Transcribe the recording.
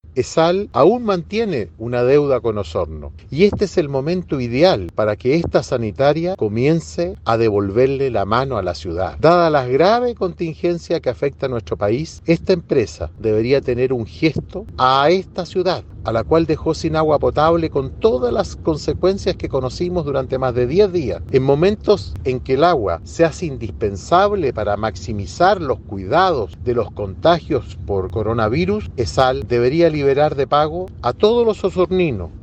ESAL aún mantiene una deuda con Osorno y este es el momento ideal para que esta sanitaria comience a devolverle la mano a la ciudad. Dada la grave contingencia que afecta a nuestro país, esta empresa debería tener un gesto a esta ciudad, a la cual dejó sin agua potable con todas las consecuencias que conocimos durante más de 10 días. En momentos en que el agua se hace indispensable para maximizar los cuidados de los contagios por coronavirus, ESAL debería liberar de pago a todos los osorninos